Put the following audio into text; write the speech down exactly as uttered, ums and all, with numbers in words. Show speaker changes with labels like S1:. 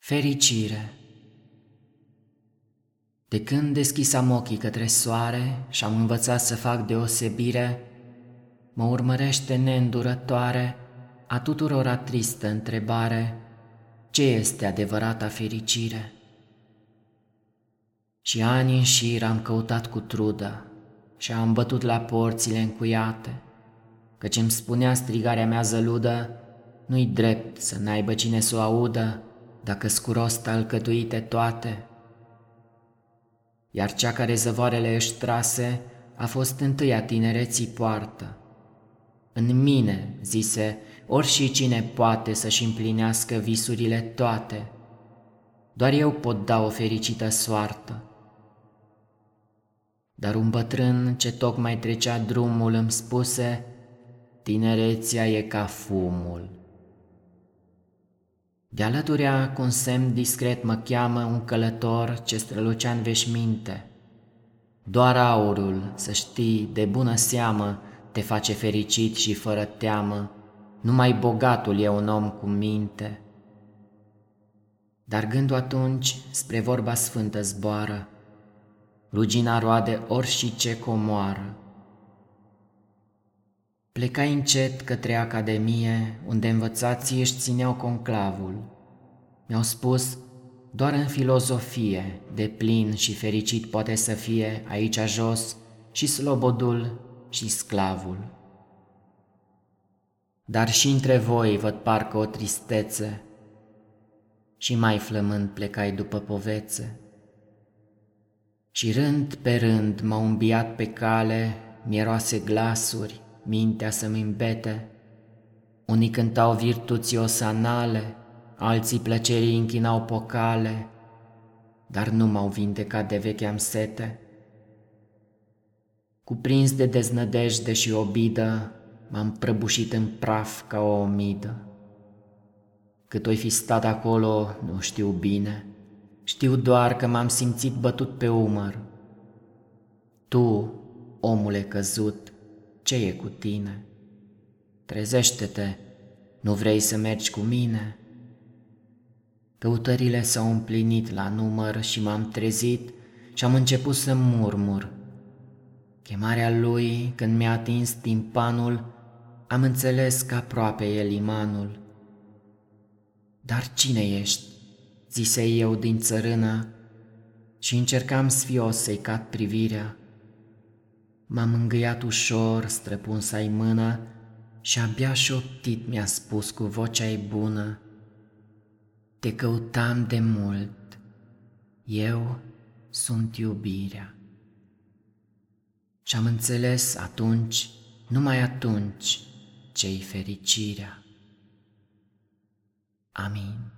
S1: Fericire. De când deschisam ochii către soare și-am învățat să fac deosebire, mă urmărește neîndurătoare a tuturora tristă întrebare: ce este adevărata fericire? Și ani în șir am căutat cu trudă și am bătut la porțile încuiate, căci îmi spunea strigarea mea zăludă: nu-i drept să n-aibă cine s-o audă, dacă-s cu rost alcătuite toate. Iar cea care zăvoarele își trase a fost întâia tinereții poartă. În mine, zise, ori și cine poate să-și împlinească visurile toate, doar eu pot da o fericită soartă. Dar un bătrân ce tocmai trecea drumul îmi spuse: tinerețea e ca fumul. De alăturea, cu un semn discret, mă cheamă un călător ce strălucea în veșminte. Doar aurul, să știi, de bună seamă, te face fericit și fără teamă, numai bogatul e un om cu minte. Dar gândul atunci spre vorba sfântă zboară, rugina roade ori și ce comoară. Plecai încet către academie, unde învățații își țineau conclavul. Mi-au spus: doar în filozofie, de plin și fericit poate să fie aici jos și slobodul și sclavul. Dar și între voi văd parcă o tristețe, și mai flămând plecai după povețe. Și rând pe rând m-au îmbiat pe cale mieroase glasuri, mintea să-mi îmbete. Unii cântau virtuții osanale, alții plăcerii închinau pocale, dar nu m-au vindecat de vechea-mi sete. Cuprins de deznădejde și obidă, m-am prăbușit în praf ca o omidă. Cât oi fi stat acolo, nu știu bine, știu doar că m-am simțit bătut pe umăr. Tu, omule căzut, ce e cu tine? Trezește-te, nu vrei să mergi cu mine? Căutările s-au împlinit la număr și m-am trezit și am început să murmur. Chemarea lui, când mi-a atins timpanul, am înțeles că aproape e limanul. Dar cine ești? Zise eu din țărână și încercam sfios să-i cad privirea. M-am îngâiat ușor, străpuns-ai mână și abia șoptit mi-a spus cu vocea-i bună: te căutam de mult, eu sunt iubirea. Și-am înțeles atunci, numai atunci, ce-i fericirea. Amin.